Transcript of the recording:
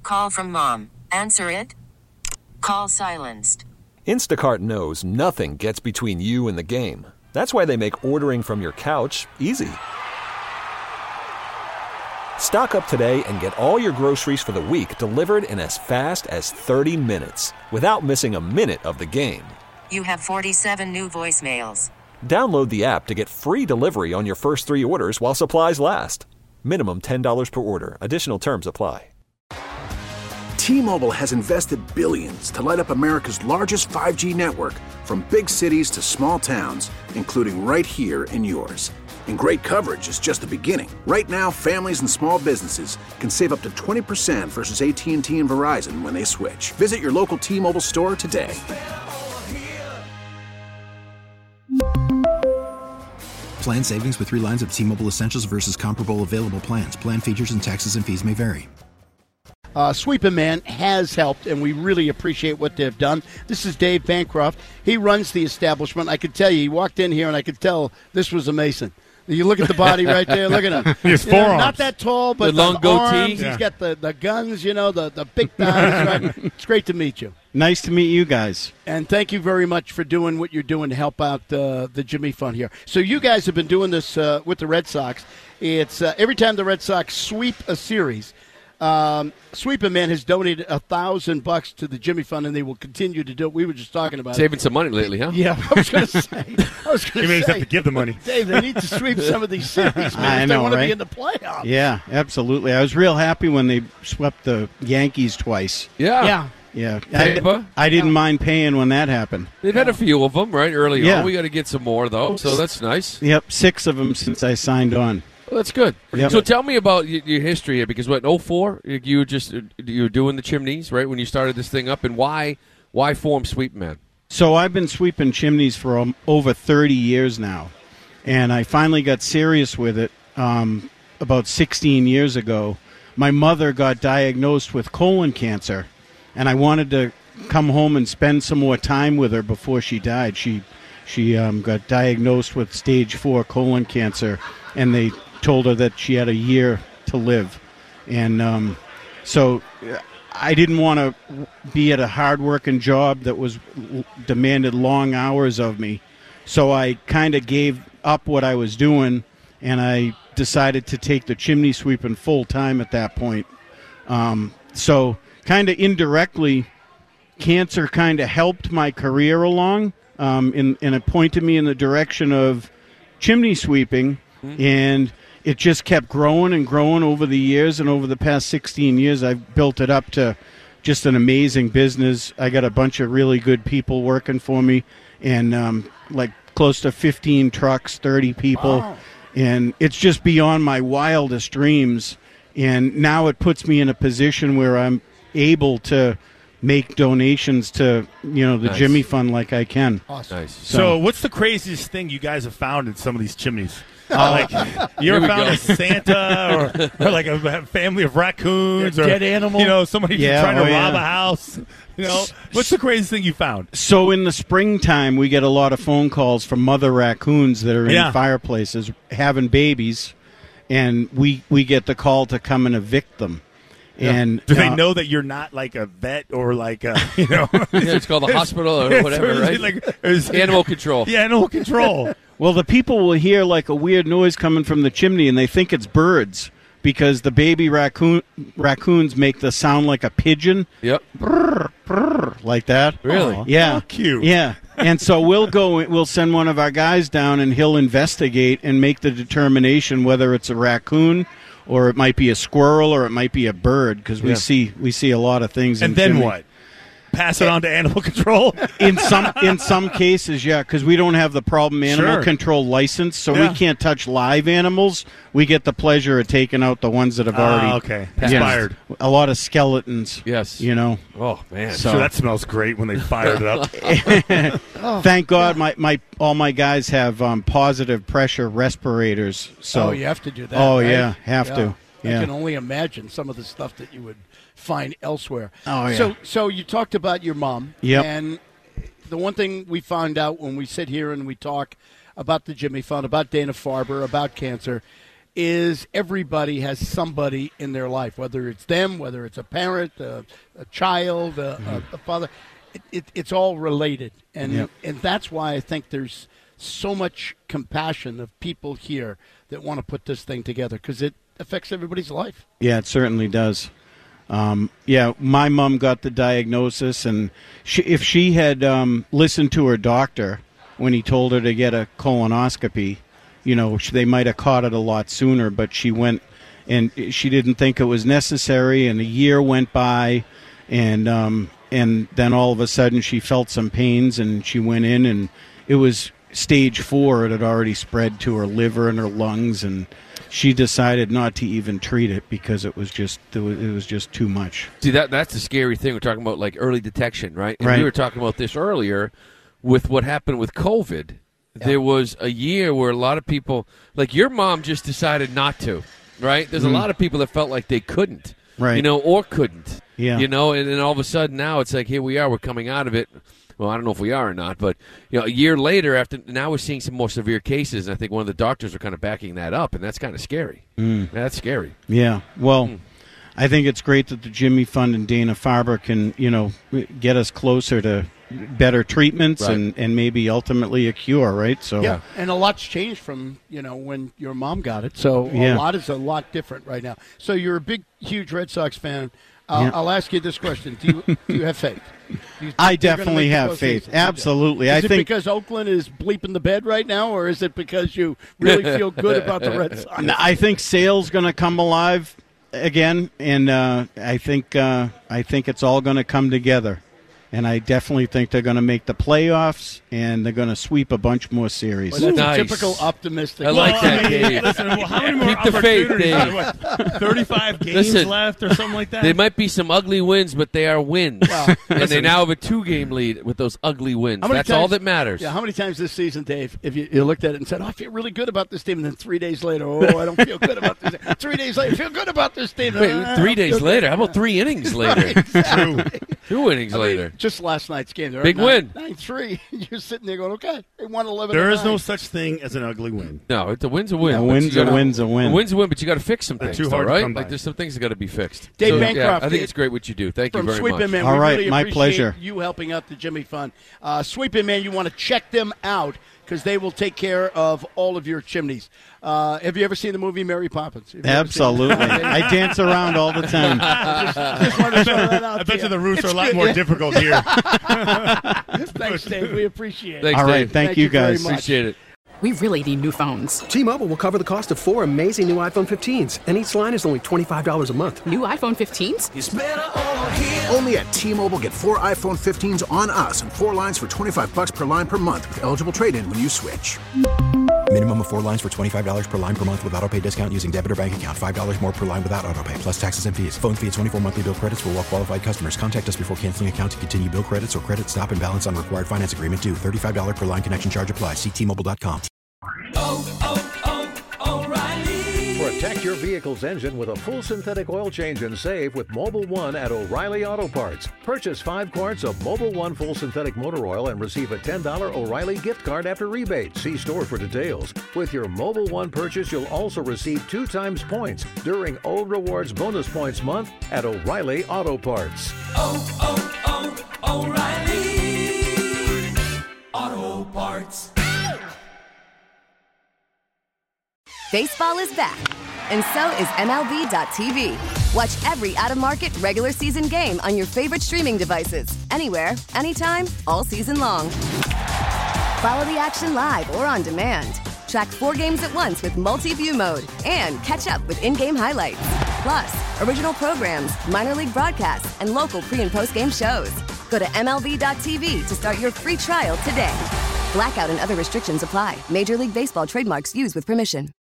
call from mom. Answer it. Call silenced. Instacart knows nothing gets between you and the game. That's why they make ordering from your couch easy. Stock up today and get all your groceries for the week delivered in as fast as 30 minutes without missing a minute of the game. You have 47 new voicemails. Download the app to get free delivery on your first 3 orders while supplies last. Minimum $10 per order. Additional terms apply. T-Mobile has invested billions to light up America's largest 5G network, from big cities to small towns, including right here in yours. And great coverage is just the beginning. Right now, families and small businesses can save up to 20% versus AT&T and Verizon when they switch. Visit your local T-Mobile store today. Plan savings with 3 lines of T-Mobile Essentials versus comparable available plans. Plan features and taxes and fees may vary. Sweepin' Man has helped, and we really appreciate what they've done. This is Dave Bancroft. He runs the establishment. I could tell you, he walked in here, and I could tell this was a Mason. You look at the body right there. Look at him. His forearms. Not that tall, but the long goatee. Arms. Yeah. He's got the guns, the big thighs. Right? It's great to meet you. Nice to meet you guys. And thank you very much for doing what you're doing to help out the Jimmy Fund here. So you guys have been doing this with the Red Sox. It's every time the Red Sox sweep a series, Sweepin' Man has donated $1,000 to the Jimmy Fund, and they will continue to do it. We were just talking about saving some money lately, huh? Yeah, I was going to say. You may just have to give the money. Dave, they need to sweep some of these series, man. I know, they want right? to be in the playoffs. Yeah, absolutely. I was real happy when they swept the Yankees twice. Yeah. I didn't mind paying when that happened. They've had a few of them, right, early Yeah. on. We got to get some more, though, so that's nice. Yep, 6 of them since I signed on. Well, that's good. Yep. So tell me about your history here, because in 04, you were doing the chimneys, right, when you started this thing up, and why form Sweep Man? So I've been sweeping chimneys for over 30 years now, and I finally got serious with it about 16 years ago. My mother got diagnosed with colon cancer, and I wanted to come home and spend some more time with her before she died. She got diagnosed with stage 4 colon cancer, and they told her that she had a year to live. And so I didn't want to be at a hard-working job that demanded long hours of me. So I kind of gave up what I was doing, and I decided to take the chimney sweeping full-time at that point. So kind of indirectly, cancer kind of helped my career along, and it pointed me in the direction of chimney sweeping, and it just kept growing and growing over the years, and over the past 16 years, I've built it up to just an amazing business. I got a bunch of really good people working for me, and like close to 15 trucks, 30 people, wow. And it's just beyond my wildest dreams, and now it puts me in a position where I'm able to make donations to the Nice. Jimmy Fund like I can. Awesome. Nice. So what's the craziest thing you guys have found in some of these chimneys? Like, you ever found a Santa or like a family of raccoons or dead animal? Somebody trying to rob a house? What's the craziest thing you found? So in the springtime, we get a lot of phone calls from mother raccoons that are in fireplaces having babies, and we get the call to come and evict them. Yeah. And do they know that you're not like a vet or like a, it's called the hospital or whatever, right? Animal control. Yeah, animal control. Well, the people will hear like a weird noise coming from the chimney, and they think it's birds because the baby raccoons make the sound like a pigeon. Yep. Brr, brr, like that. Really? Aww. Yeah. Oh, cute. Yeah. And so we'll send one of our guys down, and he'll investigate and make the determination whether it's a raccoon or it might be a squirrel or it might be a bird, because we see a lot of things. And then what? Pass it on to animal control? In some cases, yeah, because we don't have the problem animal control license, so we can't touch live animals. We get the pleasure of taking out the ones that have already expired. A lot of skeletons. Yes. Oh man, so that smells great when they fired it up. Thank God, all my guys have positive pressure respirators. So you have to do that. Oh right? yeah, have to. Yeah. I can only imagine some of the stuff that you would find elsewhere. Oh, yeah. So you talked about your mom. Yep. And the one thing we found out when we sit here and we talk about the Jimmy Fund, about Dana-Farber, about cancer, is everybody has somebody in their life, whether it's them, whether it's a parent, a child, a father. It's all related, and that's why I think there's so much compassion of people here that want to put this thing together, because it affects everybody's life. Yeah, it certainly does. My mom got the diagnosis, and if she had listened to her doctor when he told her to get a colonoscopy, they might have caught it a lot sooner, but she went and she didn't think it was necessary, and a year went by, and then all of a sudden she felt some pains, and she went in, and it was stage 4. It had already spread to her liver and her lungs, and she decided not to even treat it because it was just too much. See, that's the scary thing. We're talking about like early detection, right? And right. We were talking about this earlier with what happened with COVID. Yeah. There was a year where a lot of people, like your mom, just decided not to, right? There's a lot of people that felt like they couldn't, right? Or couldn't, yeah. And then all of a sudden now it's like, here we are, we're coming out of it. Well, I don't know if we are or not, but a year later, now we're seeing some more severe cases, and I think one of the doctors are kind of backing that up, and that's kind of scary. That's scary. Yeah. Well, I think it's great that the Jimmy Fund and Dana-Farber can, get us closer to better treatments, right, and maybe ultimately a cure, right? So yeah, and a lot's changed from when your mom got it. So a lot is a lot different right now. So you're a big, huge Red Sox fan. I'll ask you this question: Do you have faith? I definitely have faith. Absolutely. Is it because Oakland is bleeping the bed right now, or is it because you really feel good about the Red Sox? I think Sale's going to come alive again, and I think it's all going to come together. And I definitely think they're going to make the playoffs, and they're going to sweep a bunch more series. Well, that's nice. A typical optimistic. I like that, Dave. Listen, how many more Keep the faith, opportunities? Dave. 35 games left or something like that? There might be some ugly wins, but they are wins. And they now have a 2-game lead with those ugly wins. That's all that matters. Yeah, how many times this season, Dave, if you looked at it and said, I feel really good about this team, and then 3 days later, I don't feel good about this team. 3 days later, I feel good about this team. Wait, 3 days later? How about 3 innings later? Right, exactly. 2 innings later. Just last night's game. Big win. 9-3. You're sitting there going, okay, they won 11. There is no such thing as an ugly win. No, a win's a win. A win's a win's a win. A win's a win, but you got to fix some things, too hard to right? come by. Like there's some things that got to be fixed. Dave Bancroft, I think it's great what you do. Thank you very Sweepin' much. Man, all we right, really my appreciate pleasure. You helping out the Jimmy Fund. Sweepin' Man, you want to check them out because they will take care of all of your chimneys. Have you ever seen the movie Mary Poppins? Absolutely. I dance around all the time. just wanted to throw that out. I bet you the roofs are a lot more difficult here. Thanks, Dave. We appreciate it. Thanks, all right, Dave. thank you guys. very much. Appreciate it. We really need new phones. T-Mobile will cover the cost of 4 amazing new iPhone 15s, and each line is only $25 a month. New iPhone 15s? It's better over here. Only at T-Mobile, get 4 iPhone 15s on us and 4 lines for $25 per line per month with eligible trade-in when you switch. Minimum of 4 lines for $25 per line per month with autopay discount using debit or bank account. $5 more per line without autopay, plus taxes and fees. Phone fee at 24 monthly bill credits for well-qualified customers. Contact us before canceling account to continue bill credits or credit stop and balance on required finance agreement due. $35 per line connection charge applies. See T-Mobile.com. O'Reilly. Protect your vehicle's engine with a full synthetic oil change and save with Mobil 1 at O'Reilly Auto Parts. Purchase 5 quarts of Mobil 1 full synthetic motor oil and receive a $10 O'Reilly gift card after rebate. See store for details. With your Mobil 1 purchase, you'll also receive 2 times points during O Rewards Bonus Points Month at O'Reilly Auto Parts. O'Reilly Auto Parts. Baseball is back, and so is MLB.tv. Watch every out-of-market regular season game on your favorite streaming devices, anywhere, anytime, all season long. Follow the action live or on demand. Track 4 games at once with multi-view mode and catch up with in-game highlights. Plus, original programs, minor league broadcasts, and local pre- and post-game shows. Go to MLB.tv to start your free trial today. Blackout and other restrictions apply. Major League Baseball trademarks used with permission.